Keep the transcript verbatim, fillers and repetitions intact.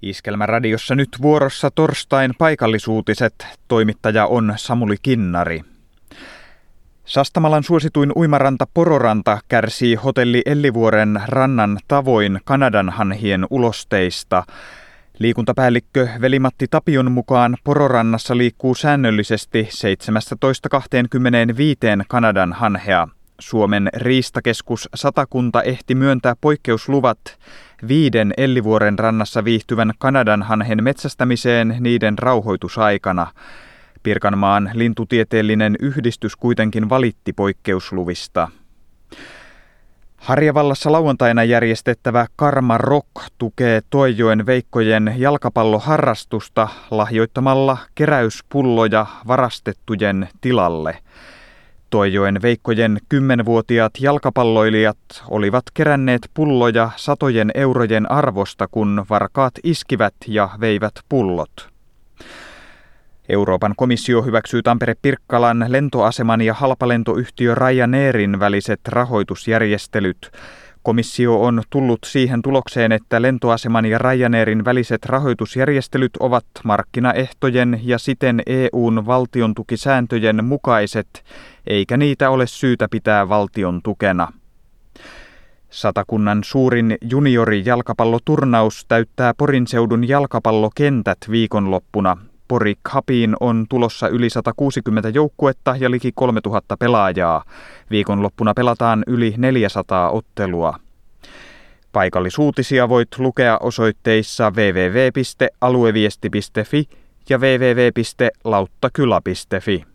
Iskelmäradiossa nyt vuorossa torstain paikallisuutiset. Toimittaja on Samuli Kinnari. Sastamalan suosituin uimaranta Pororanta kärsii hotelli Ellivuoren rannan tavoin kanadanhanhien ulosteista. Liikuntapäällikkö Veli-Matti Tapion mukaan Pororannassa liikkuu säännöllisesti seitsemästätoista kaksikymmentäviisi kanadanhanhea. Suomen riistakeskus Satakunta ehti myöntää poikkeusluvat viiden Ellivuoren rannassa viihtyvän kanadanhanhen metsästämiseen niiden rauhoitusaikana. Pirkanmaan lintutieteellinen yhdistys kuitenkin valitti poikkeusluvista. Harjavallassa lauantaina järjestettävä Karma Rock tukee Toijoen Veikkojen jalkapalloharrastusta lahjoittamalla keräyspulloja varastettujen tilalle. Toijoen Veikkojen kymmenvuotiaat jalkapalloilijat olivat keränneet pulloja satojen eurojen arvosta, kun varkaat iskivät ja veivät pullot. Euroopan komissio hyväksyy Tampere-Pirkkalan lentoaseman ja halpalentoyhtiö Ryanairin väliset rahoitusjärjestelyt. Komissio on tullut siihen tulokseen, että lentoaseman ja Ryanairin väliset rahoitusjärjestelyt ovat markkinaehtojen ja siten E U:n valtiontukisääntöjen mukaiset, eikä niitä ole syytä pitää valtion tukena. Satakunnan suurin juniorijalkapalloturnaus täyttää Porin seudun jalkapallokentät viikonloppuna. Pori Cupiin on tulossa yli sata kuusikymmentä joukkuetta ja liki kolmetuhatta pelaajaa. Viikonloppuna pelataan yli neljäsataa ottelua. Paikallisuutisia voit lukea osoitteissa double-u double-u double-u piste alueviesti piste fi ja double-u double-u double-u piste lauttakylä piste fi.